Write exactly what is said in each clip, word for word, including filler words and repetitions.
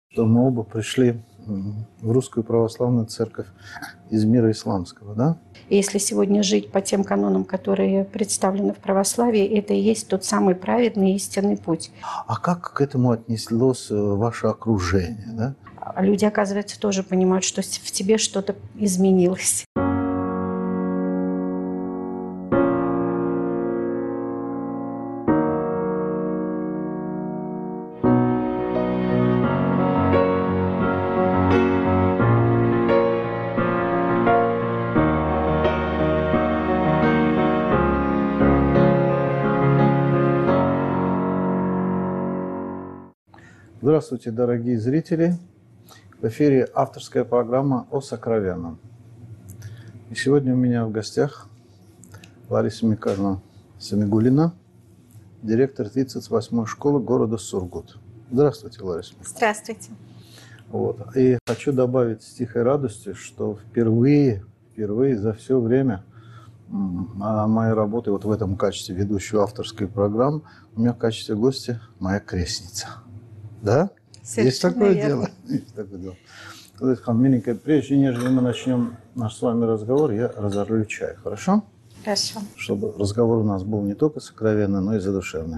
Что мы оба пришли в Русскую Православную Церковь из мира исламского, да? Если сегодня жить по тем канонам, которые представлены в православии, это и есть тот самый праведный истинный путь. А как к этому отнеслось ваше окружение, да? Люди, оказывается, тоже понимают, что в тебе что-то изменилось. Здравствуйте, дорогие зрители! В эфире авторская программа о сокровенном. И сегодня у меня в гостях Лариса Михайловна Самигуллина, директор тридцать восьмой школы города Сургут. Здравствуйте, Лариса Михайловна. Здравствуйте. Вот. И хочу добавить с тихой радостью, что впервые, впервые за все время моей работы вот в этом качестве ведущего авторской программы у меня в качестве гостя моя крестница. Да? Совершенно Есть такое верно. дело. Есть такое дело. Миленькая, прежде нежели мы начнем наш с вами разговор, я разорву чай, хорошо? Хорошо. Чтобы разговор у нас был не только сокровенный, но и задушевный.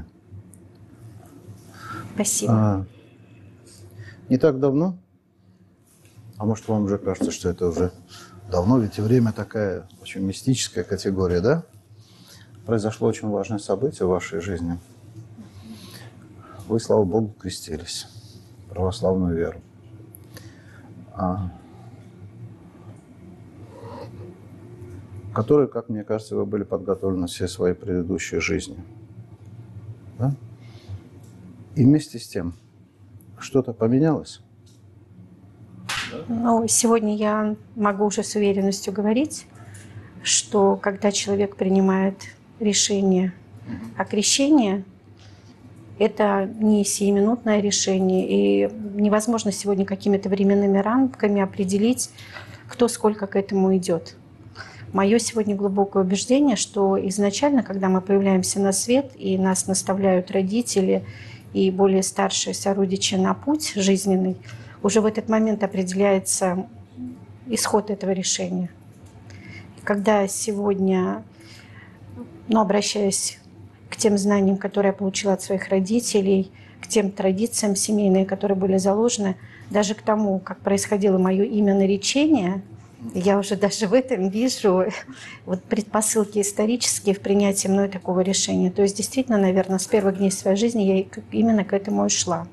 Спасибо. А, не так давно, а может вам уже кажется, что это уже давно, ведь время такая очень мистическая категория, да? Произошло очень важное событие в вашей жизни. Вы, слава Богу, крестились в православную веру. А, которой, как мне кажется, вы были подготовлены всей своей предыдущей жизни. Да? И вместе с тем, что-то поменялось? Ну, сегодня я могу уже с уверенностью говорить, что когда человек принимает решение о крещении, это не сиюминутное решение, и невозможно сегодня какими-то временными рамками определить, кто сколько к этому идет. Мое сегодня глубокое убеждение, что изначально, когда мы появляемся на свет, и нас наставляют родители и более старшие сородичи на путь жизненный, уже в этот момент определяется исход этого решения. Когда сегодня, ну, обращаясь к тем знаниям, которые я получила от своих родителей, к тем традициям семейным, которые были заложены, даже к тому, как происходило мое имя наречение, я уже даже в этом вижу вот предпосылки исторические в принятии мной такого решения. То есть действительно, наверное, с первых дней своей жизни я именно к этому и шла.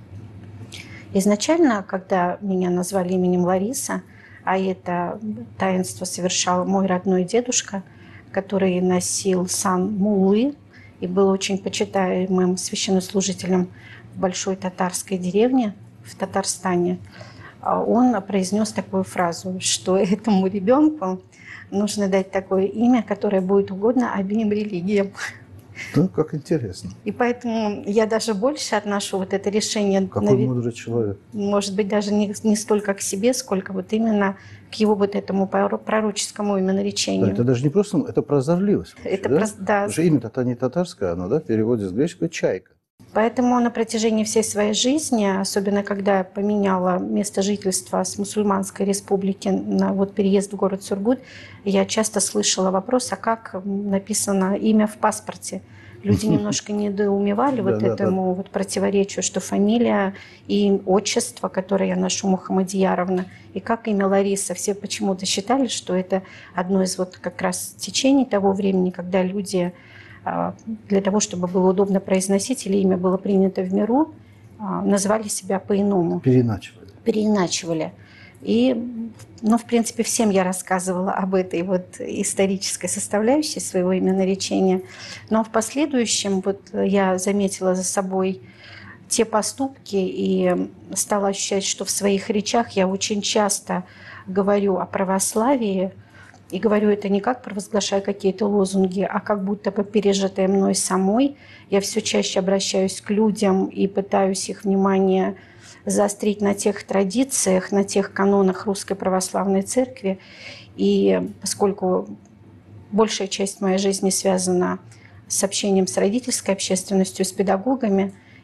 Изначально, когда меня назвали именем Лариса, а это таинство совершал мой родной дедушка, который носил сан муллы, и был очень почитаемым священнослужителем в большой татарской деревне в Татарстане, он произнес такую фразу, что этому ребенку нужно дать такое имя, которое будет угодно обеим религиям. Да, как интересно. И поэтому я даже больше отношу вот это решение, Какой навер... мудрый человек. может быть, даже не, не столько к себе, сколько вот именно к его вот этому пророческому именоречению. Да, это даже не просто, это прозорливость. Это да? про... да. Уже имя-то не татарское, оно, да, в переводе с греческого «чайка». Поэтому на протяжении всей своей жизни, особенно когда я поменяла место жительства с мусульманской республики на вот переезд в город Сургут, я часто слышала вопрос, а как написано имя в паспорте. Люди немножко недоумевали вот этому вот противоречию, что фамилия и отчество, которое я ношу, Мухаммадияровна, и как имя Лариса. Все почему-то считали, что это одно из вот как раз течений того времени, когда люди для того, чтобы было удобно произносить или имя было принято в миру, назвали себя по-иному. Переиначивали. Переиначивали. И, ну, в принципе, всем я рассказывала об этой вот исторической составляющей своего именоречения. Но в последующем вот я заметила за собой те поступки и стала ощущать, что в своих речах я очень часто говорю о православии, и говорю это не как провозглашая какие-то лозунги, а как будто бы пережитое мной самой. Я все чаще обращаюсь к людям и пытаюсь их внимание заострить на тех традициях, на тех канонах Русской Православной Церкви. И поскольку большая часть моей жизни связана с общением с родительской общественностью, с педагогами,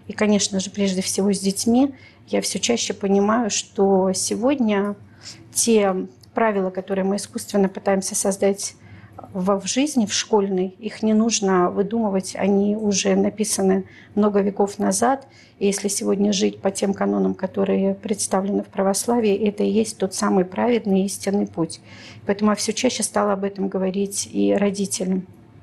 и, конечно же, прежде всего с детьми, я все чаще понимаю, что сегодня те правила, которые мы искусственно пытаемся создать в жизни, в школьной, их не нужно выдумывать, они уже написаны много веков назад. И если сегодня жить по тем канонам, которые представлены в православии, это и есть тот самый праведный истинный путь. Поэтому я все чаще стала об этом говорить и родителям.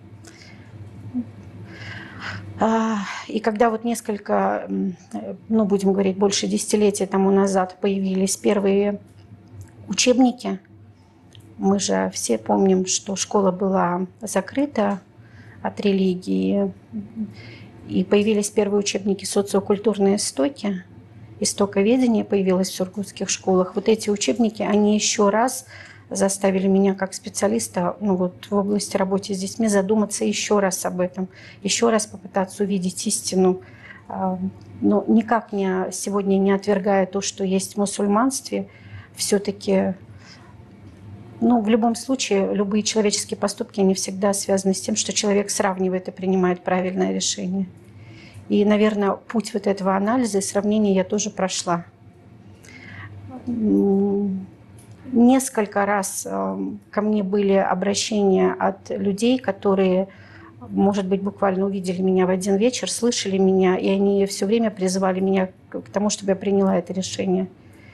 И когда вот несколько, ну, будем говорить, больше десятилетия тому назад появились первые учебники, мы же все помним, что школа была закрыта от религии, и появились первые учебники «Социокультурные истоки», «Истоковедение» появилось в сургутских школах. Вот эти учебники, они еще раз заставили меня как специалиста, ну, вот, в области работы с детьми задуматься еще раз об этом, еще раз попытаться увидеть истину. Но никак не, сегодня не отвергая то, что есть в мусульманстве, все-таки... Ну, в любом случае, любые человеческие поступки, они всегда связаны с тем, что человек сравнивает и принимает правильное решение. И, наверное, путь вот этого анализа и сравнения я тоже прошла. Несколько раз ко мне были обращения от людей, которые, может быть, буквально увидели меня в один вечер, слышали меня, и они все время призывали меня к тому, чтобы я приняла это решение.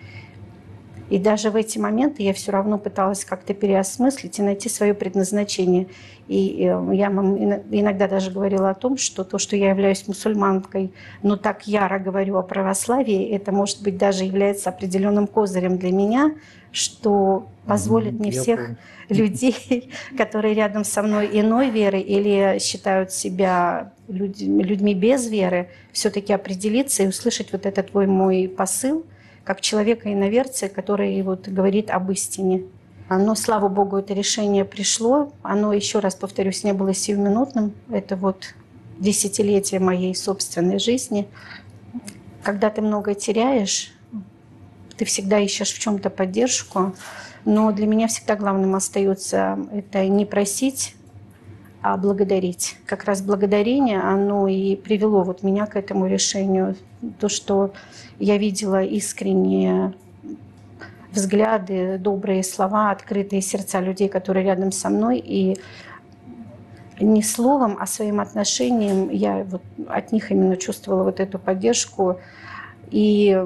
И даже в эти моменты я все равно пыталась как-то переосмыслить и найти свое предназначение. И я иногда даже говорила о том, что то, что я являюсь мусульманкой, но так яро говорю о православии, это, может быть, даже является определенным козырем для меня, что позволит мне всех людей, которые рядом со мной иной веры или считают себя людьми без веры, все-таки определиться и услышать вот этот твой мой посыл, как человека-иноверца, который вот говорит об истине. Но, слава Богу, это решение пришло. Оно, еще раз повторюсь, не было сиюминутным. Это вот десятилетие моей собственной жизни. Когда ты много теряешь, ты всегда ищешь в чем-то поддержку. Но для меня всегда главным остается это не просить, а благодарить. Как раз благодарение, оно и привело вот меня к этому решению. То, что я видела искренние взгляды, добрые слова, открытые сердца людей, которые рядом со мной. И не словом, а своим отношением я вот от них именно чувствовала вот эту поддержку. И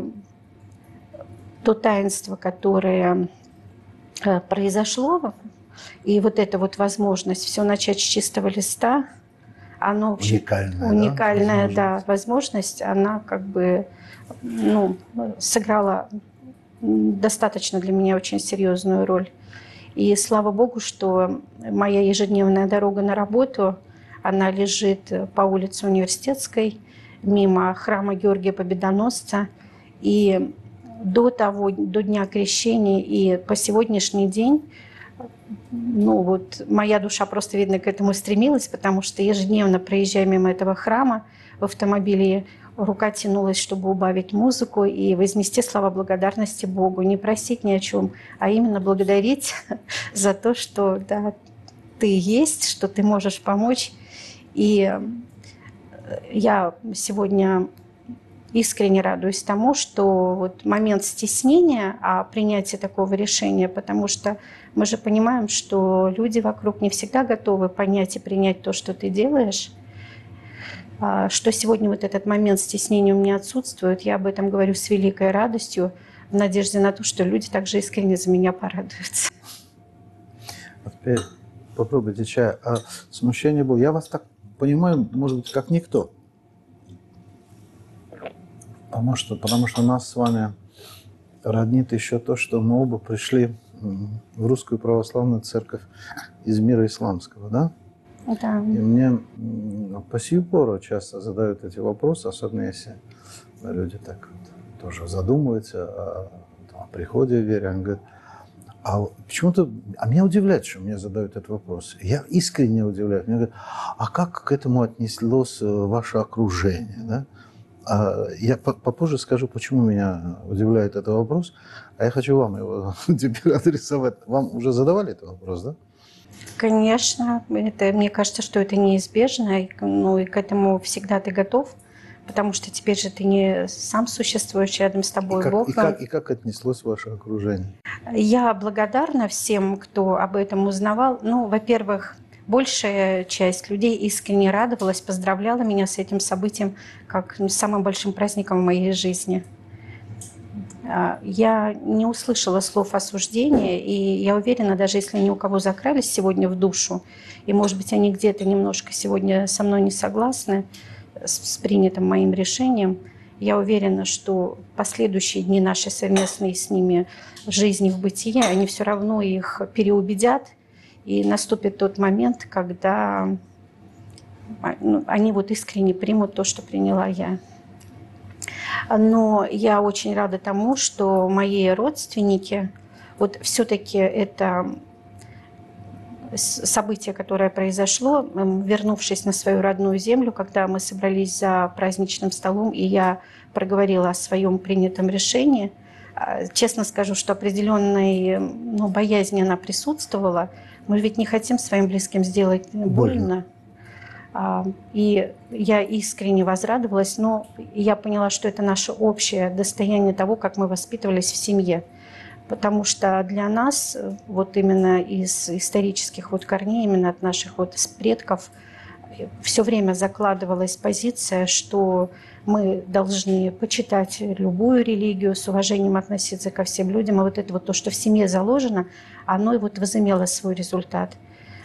то таинство, которое произошло, и вот эта вот возможность все начать с чистого листа, она вообще уникальная, уникальная, да, да, возможность, она как бы, ну, сыграла достаточно для меня очень серьезную роль. И слава Богу, что моя ежедневная дорога на работу, она лежит по улице Университетской, мимо храма Георгия Победоносца. И до того, до Дня Крещения и по сегодняшний день, ну вот моя душа просто, видно, к этому стремилась, потому что ежедневно, проезжая мимо этого храма в автомобиле, рука тянулась, чтобы убавить музыку и вознести слова благодарности Богу, не просить ни о чем, а именно благодарить за то, что да, ты есть, что ты можешь помочь. И я сегодня искренне радуюсь тому, что вот момент стеснения о принятии такого решения, потому что мы же понимаем, что люди вокруг не всегда готовы понять и принять то, что ты делаешь, что сегодня вот этот момент стеснения у меня отсутствует. Я об этом говорю с великой радостью, в надежде на то, что люди также искренне за меня порадуются. А теперь попробуйте чай. А смущение было? Я вас так понимаю, может быть, как никто. Потому что, потому что нас с вами роднит еще то, что мы оба пришли в Русскую Православную Церковь из мира исламского, да? Да. И мне по сию пору часто задают эти вопросы, особенно если люди так вот тоже задумываются о, о приходе в вере. Они говорят, а почему-то, а меня удивляет, что мне задают этот вопрос. Я искренне удивляюсь. Мне говорят, а как к этому отнеслось ваше окружение, да? Я попозже скажу, почему меня удивляет этот вопрос, а я хочу вам его теперь адресовать. Вам уже задавали этот вопрос, да? Конечно. Это, мне кажется, что это неизбежно, ну и к этому всегда ты готов, потому что теперь же ты не сам существуешь рядом с тобой, И как, Бог. и, как, и как отнеслось ваше окружение? Я благодарна всем, кто об этом узнавал. Ну, во-первых, большая часть людей искренне радовалась, поздравляла меня с этим событием как ну, самым большим праздником в моей жизни. Я не услышала слов осуждения, и я уверена, даже если ни у кого закрались сегодня в душу, и, может быть, они где-то немножко сегодня со мной не согласны с, с принятым моим решением, я уверена, что последующие дни нашей совместной с ними жизни в бытие, они все равно их переубедят, и наступит тот момент, когда ну, они вот искренне примут то, что приняла я. Но я очень рада тому, что мои родственники, вот все-таки это событие, которое произошло, вернувшись на свою родную землю, когда мы собрались за праздничным столом, и я проговорила о своем принятом решении, честно скажу, что определенной ну, боязни она присутствовала. Мы ведь не хотим своим близким сделать больно. больно. И я искренне возрадовалась, но я поняла, что это наше общее достояние того, как мы воспитывались в семье. Потому что для нас, вот именно из исторических вот корней, именно от наших вот предков, все время закладывалась позиция, что мы должны почитать любую религию, с уважением относиться ко всем людям. И вот это вот то, что в семье заложено, оно и вот возымело свой результат.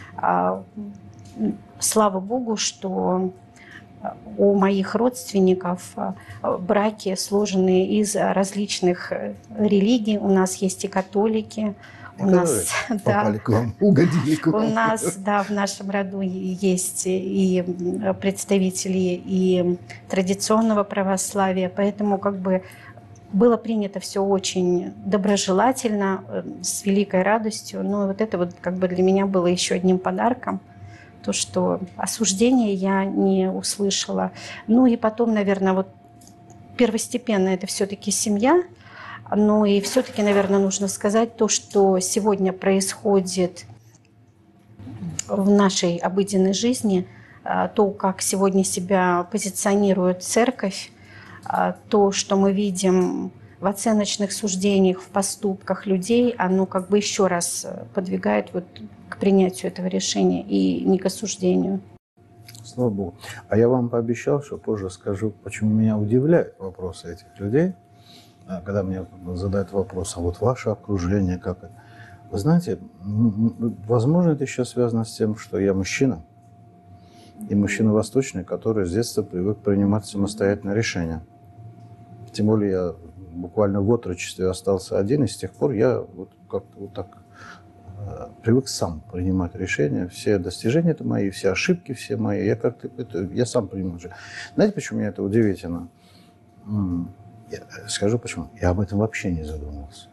Слава Богу, что у моих родственников браки сложены из различных религий. У нас есть и католики, у нас, попали да, к вам, угодили к вам. У нас, да, в нашем роду есть и представители и традиционного православия, поэтому как бы было принято все очень доброжелательно, с великой радостью. Но вот это вот как бы для меня было еще одним подарком. То, что осуждения я не услышала. Ну и потом, наверное, вот первостепенно это все-таки семья. Ну и все-таки, наверное, нужно сказать то, что сегодня происходит в нашей обыденной жизни, то, как сегодня себя позиционирует церковь, то, что мы видим в оценочных суждениях, в поступках людей, оно как бы еще раз подвигает вот к принятию этого решения и не к осуждению. Слава Богу. А я вам пообещал, что позже скажу, почему меня удивляют вопросы этих людей, когда мне задают вопрос, а вот ваше окружение, как это? Вы знаете, возможно, это еще связано с тем, что я мужчина, и мужчина восточный, который с детства привык принимать самостоятельные решения. Тем более я буквально в отрочестве остался один, и с тех пор я вот как-то вот так э, привык сам принимать решения. Все достижения это мои, все ошибки все мои. Я как-то это, я сам принимаю. Знаете, почему мне это удивительно? Я скажу почему. Я об этом вообще не задумывался.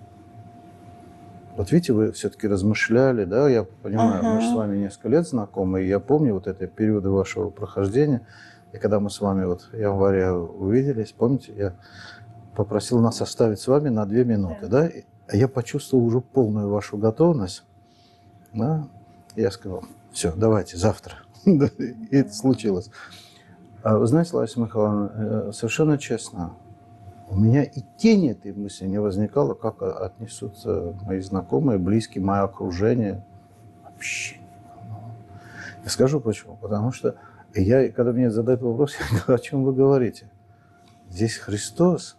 Вот видите, вы все-таки размышляли, да, я понимаю, uh-huh. мы же с вами несколько лет знакомы, и я помню вот эти периоды вашего прохождения. И когда мы с вами вот в январе увиделись, помните, я попросил нас оставить с вами на две минуты, да, и я почувствовал уже полную вашу готовность, да, и я сказал, все, давайте, завтра. И это случилось. А вы знаете, Лариса Михайловна, совершенно честно, у меня и тени этой мысли не возникало, как отнесутся мои знакомые, близкие, мое окружение. Вообще. Я скажу почему. Потому что я, когда мне задают вопрос, я говорю, о чем вы говорите? Здесь Христос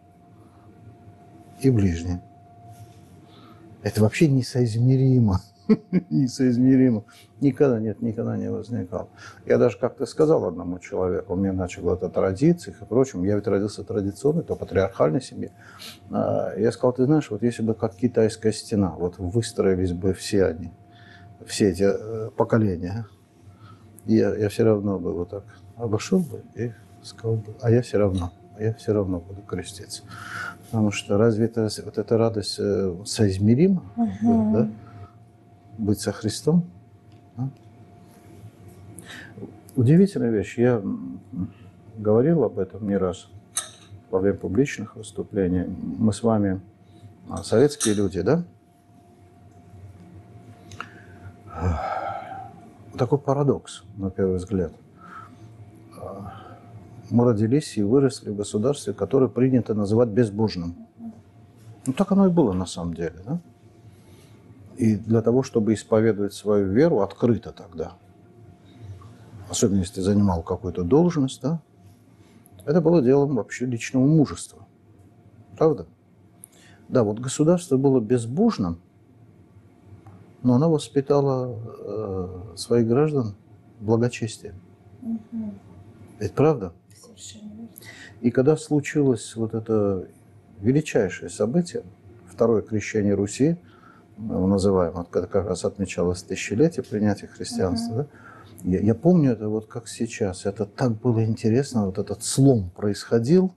и ближний. Это вообще несоизмеримо. Несоизмеримо. Никогда нет, никогда не возникало. Я даже как-то сказал одному человеку, он мне начал говорить о традициях и прочем. Я ведь родился в традиционной, то патриархальной семье. Я сказал, ты знаешь, вот если бы как китайская стена, вот выстроились бы все они, все эти поколения, я, я все равно бы вот так обошел бы и сказал бы, а я все равно, а я все равно буду креститься. Потому что разве это, вот эта радость соизмерима, uh-huh. да? Быть со Христом? Да? Удивительная вещь. Я говорил об этом не раз во время публичных выступлений. Мы с вами советские люди, да? Такой парадокс, на первый взгляд. мы родились и выросли в государстве, которое принято называть безбожным. Ну, так оно и было на самом деле, да? И для того, чтобы исповедовать свою веру открыто тогда, особенно если ты занимал какую-то должность, да, это было делом вообще личного мужества. Правда? Да, вот государство было безбожным, но оно воспитало э, своих граждан благочестием. Угу. Это правда? Совершенно. И когда случилось вот это величайшее событие, второе крещение Руси, мы его называем, когда как раз отмечалось тысячелетие принятия христианства, угу. да, я, я помню это вот как сейчас. Это так было интересно, вот этот слом происходил,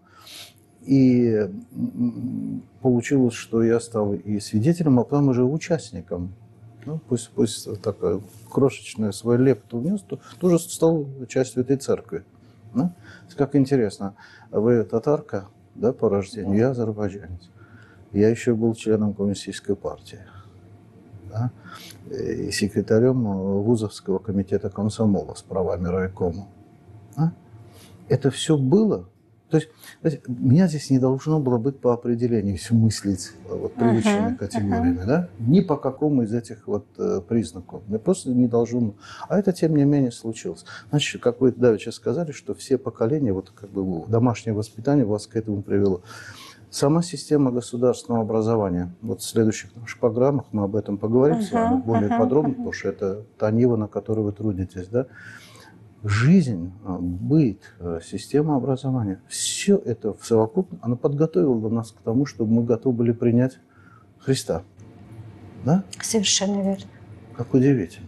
и получилось, что я стал и свидетелем, а потом уже участником. Ну, пусть, пусть такая крошечная свою лепту внес, то тоже стал частью этой церкви. Да? Как интересно, вы татарка, да, по рождению, я азербайджанец. Я еще был членом коммунистической партии, да? И секретарем Вузовского комитета комсомола с правами райкома. Да? Это все было. То есть, знаете, меня здесь не должно было быть по определению, если мыслить вот, привычными uh-huh, категориями, uh-huh. да? Ни по какому из этих вот э, признаков. Мне просто не должно. А это, тем не менее, случилось. Значит, как вы давеча сказали, что все поколения, вот как бы домашнее воспитание вас к этому привело. Сама система государственного образования. Вот в следующих наших программах мы об этом поговорим uh-huh, с вами более uh-huh, подробно, uh-huh. потому что это та нива, на которой вы трудитесь, да? Жизнь, быт, система образования, все это в совокупности, оно подготовило нас к тому, чтобы мы готовы были принять Христа. Да? Совершенно верно. Как удивительно.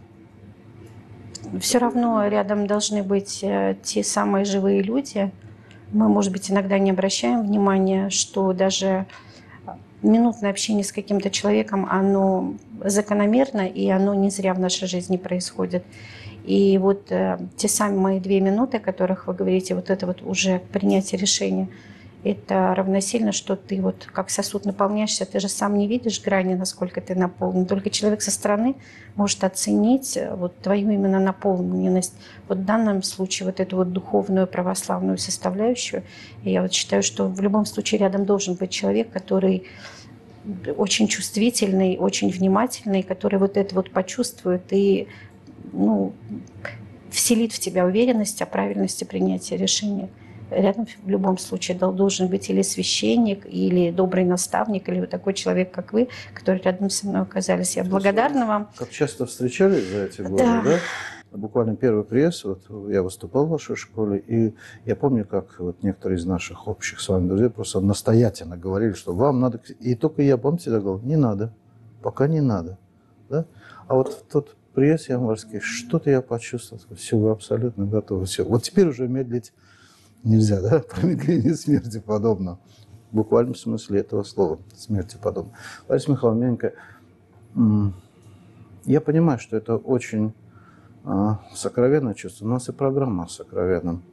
Все равно рядом должны быть те самые живые люди. Мы, может быть, иногда не обращаем внимания, что даже минутное общение с каким-то человеком, оно закономерно, и оно не зря в нашей жизни происходит. И вот э, те самые две минуты, о которых вы говорите, вот это вот уже принятие решения, это равносильно, что ты вот как сосуд наполняешься, ты же сам не видишь грани, насколько ты наполнен. Только человек со стороны может оценить вот твою именно наполненность. Вот в данном случае вот эту вот духовную православную составляющую. И я вот считаю, что в любом случае рядом должен быть человек, который очень чувствительный, очень внимательный, который вот это вот почувствует и ну, вселит в тебя уверенность о правильности принятия решения. Рядом в любом случае должен быть или священник, или добрый наставник, или вот такой человек, как вы, который рядом со мной оказались. Я благодарна вам. Как часто встречались за эти годы, да? да? Буквально первый приезд, вот я выступал в вашей школе, и я помню, как вот некоторые из наших общих с вами друзей просто настоятельно говорили, что вам надо... И только я, помните, всегда говорил, не надо, пока не надо. Да? А вот в тот приезд январский, что-то я почувствовал, все, вы абсолютно готовы, все. Вот теперь уже медлить нельзя, да? Промедление смерти подобно. В буквальном смысле этого слова, смерти подобно. Лариса Михайловна, я понимаю, что это очень а, сокровенное чувство. У нас и программа о сокровенном.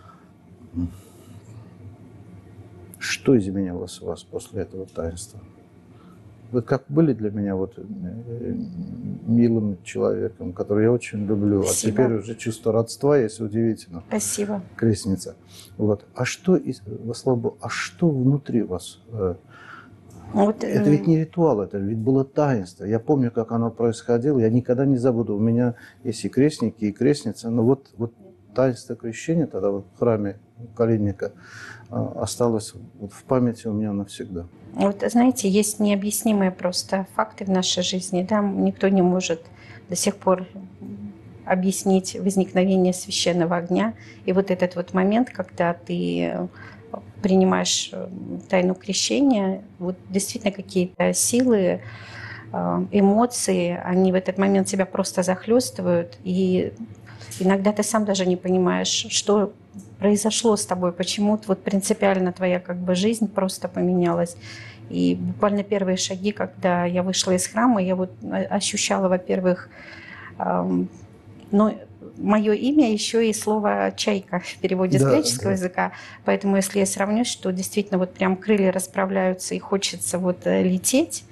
Что изменилось у вас после этого таинства? Вы как были для меня вот милым человеком, который я очень люблю. Спасибо. А теперь уже чувство родства есть удивительно. Спасибо. Крестница. Вот. А что, во слава Богу, а что внутри вас? Вот, это ведь не ритуал, это ведь было таинство. Я помню, как оно происходило. Я никогда не забуду. У меня есть и крестники, и крестница. Но вот, вот таинство крещения тогда вот в храме Калинника осталось вот в памяти у меня навсегда. Вот, знаете, есть необъяснимые просто факты в нашей жизни. Да? Никто не может до сих пор объяснить возникновение священного огня. И вот этот вот момент, когда ты принимаешь тайну крещения, вот действительно какие-то силы, эмоции, они в этот момент тебя просто захлестывают. И иногда ты сам даже не понимаешь, что произошло с тобой, почему вот принципиально твоя как бы жизнь просто поменялась. И буквально первые шаги, когда я вышла из храма, я вот ощущала, во-первых, эм, ну, мое имя еще и слово «чайка» в переводе да, с греческого да. языка. Поэтому если я сравню, что действительно вот прям крылья расправляются и хочется вот лететь,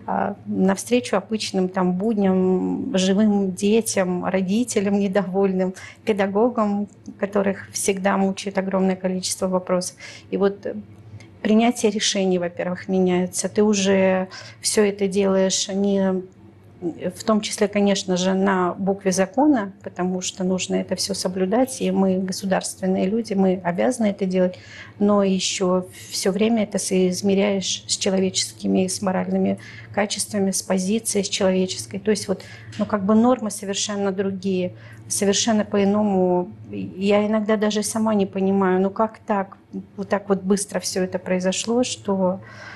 а, навстречу обычным там будням, живым детям, родителям недовольным, педагогам, которых всегда мучает огромное количество вопросов. И вот принятие решений, во-первых, меняется. Ты уже все это делаешь не в том числе, конечно же, на букве закона, потому что нужно это все соблюдать, и мы государственные люди, мы обязаны это делать, но еще все время это соизмеряешь с человеческими, с моральными качествами, с позицией, с человеческой. То есть вот, ну, как бы нормы совершенно другие, совершенно по-иному. Я иногда даже сама не понимаю, ну как так, вот так вот быстро все это произошло, что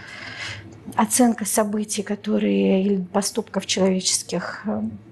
оценка событий, которые или поступков человеческих,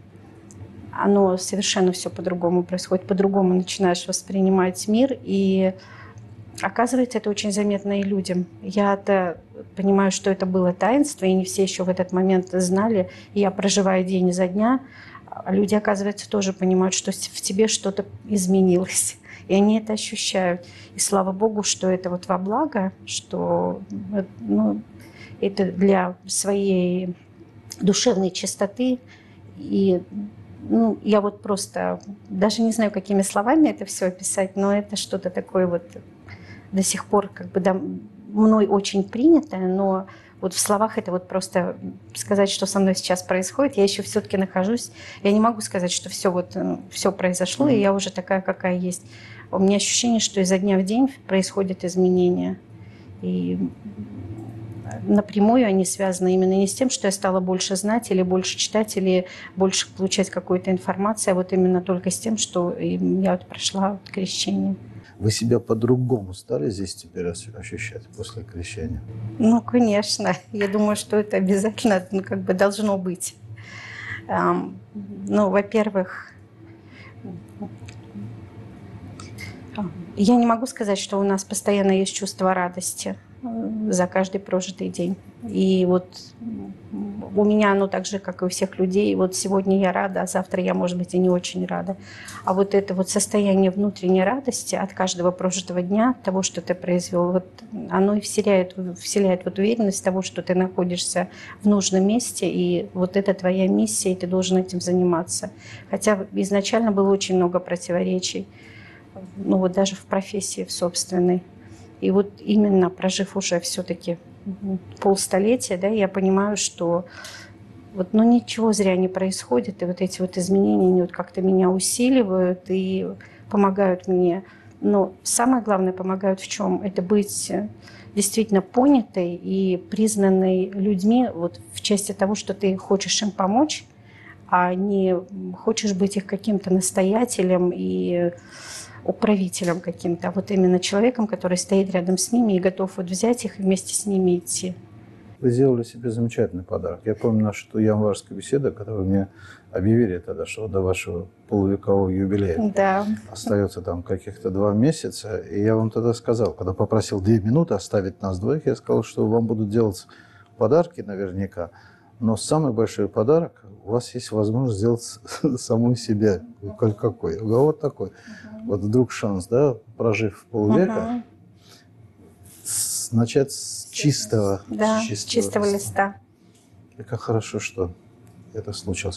оно совершенно все по-другому происходит, по-другому начинаешь воспринимать мир, и оказывается, это очень заметно и людям. Я-то понимаю, что это было таинство, и не все еще в этот момент знали. Я проживаю день изо дня, а люди, оказывается, тоже понимают, что в тебе что-то изменилось. И они это ощущают. И слава Богу, что это вот во благо, что, ну, это для своей душевной чистоты. И ну, я вот просто даже не знаю, какими словами это все описать, но это что-то такое вот до сих пор как бы да, мной очень принятое, но вот в словах это вот просто сказать, что со мной сейчас происходит, я еще все-таки нахожусь. Я не могу сказать, что все вот все произошло, mm-hmm. и я уже такая, какая есть. У меня ощущение, что изо дня в день происходят изменения. И напрямую они связаны именно не с тем, что я стала больше знать или больше читать, или больше получать какую-то информацию, а вот именно только с тем, что я вот прошла вот крещение. Вы себя по-другому стали здесь теперь ощущать после крещения? Ну, конечно. Я думаю, что это обязательно, ну, как бы должно быть. Эм, ну, во-первых, я не могу сказать, что у нас постоянно есть чувство радости за каждый прожитый день. И вот у меня оно так же, как и у всех людей. Вот сегодня я рада, а завтра я, может быть, и не очень рада. А вот это вот состояние внутренней радости от каждого прожитого дня, того, что ты произвел, вот оно и вселяет, вселяет вот уверенность того, что ты находишься в нужном месте, и вот это твоя миссия, и ты должен этим заниматься. Хотя изначально было очень много противоречий, ну вот даже в профессии в собственной. И вот именно прожив уже все-таки полстолетия, да, я понимаю, что вот, ну, ничего зря не происходит, и вот эти вот изменения, они вот как-то меня усиливают и помогают мне. Но самое главное, помогают в чем? Это быть действительно понятой и признанной людьми вот в части того, что ты хочешь им помочь, а не хочешь быть их каким-то настоятелем и управителем каким-то, а вот именно человеком, который стоит рядом с ними и готов вот взять их и вместе с ними идти. Вы сделали себе замечательный подарок. Я помню нашу январскую беседу, когда вы мне объявили тогда, что до вашего полувекового юбилея да. остается там каких-то два месяца. И я вам тогда сказал, когда попросил две минуты оставить нас двоих, я сказал, что вам будут делать подарки наверняка. Но самый большой подарок, у вас есть возможность сделать саму себе. Какой? Вот такой. Uh-huh. Вот вдруг шанс, да, прожив полвека, uh-huh. начать с чистого, да, с чистого, чистого листа. И как хорошо, что это случилось.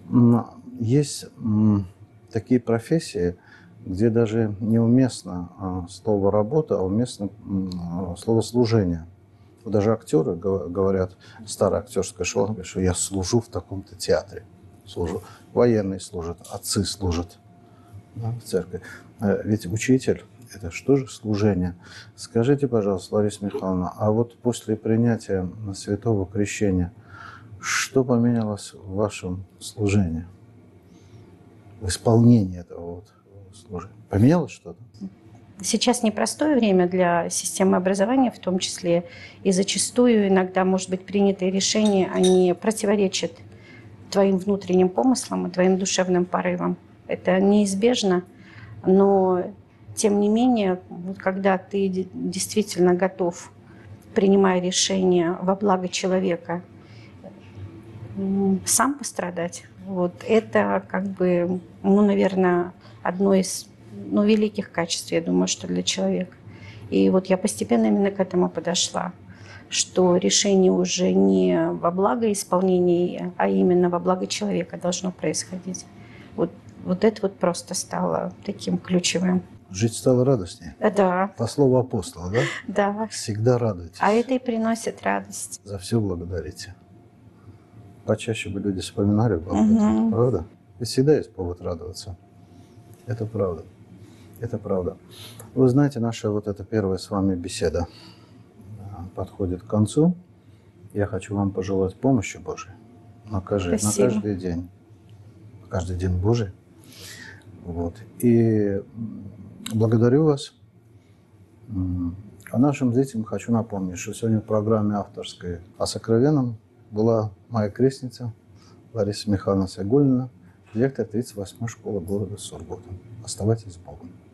Есть такие профессии, где даже неуместно слово «работа», а уместно слово «служение». Даже актеры говорят, старая актерская школа, говорит, что я служу в таком-то театре. Служу. Военные служат, отцы служат, да, в церкви. Ведь учитель – это что же служение? Скажите, пожалуйста, Лариса Михайловна, а вот после принятия святого крещения, что поменялось в вашем служении? В исполнении этого вот служения? Поменялось что-то? Сейчас непростое время для системы образования, в том числе, и зачастую иногда, может быть, принятые решения, они противоречат твоим внутренним помыслам и твоим душевным порывам. Это неизбежно, но, тем не менее, когда ты действительно готов, принимая решение во благо человека, сам пострадать, вот это, как бы, ну, наверное, одно из ну, великих качеств, я думаю, что для человека. И вот я постепенно именно к этому подошла, что решение уже не во благо исполнения, а именно во благо человека должно происходить. Вот, вот это вот просто стало таким ключевым. Жить стало радостнее. Да. По слову апостола, да? Да. Всегда радуйтесь. А это и приносит радость. За все благодарите. Почаще бы люди вспоминали бы об этом, Угу. правда? И всегда есть повод радоваться. Это правда. Это правда. Вы знаете, наша вот эта первая с вами беседа подходит к концу. Я хочу вам пожелать помощи Божией на каждый, на каждый день. Каждый день Божий. Вот. И благодарю вас. А нашим зрителям хочу напомнить, что сегодня в программе авторской о сокровенном была моя крестница Лариса Михайловна Сайгуллина, директор тридцать восьмой школы города Сургута. Оставайтесь с Богом.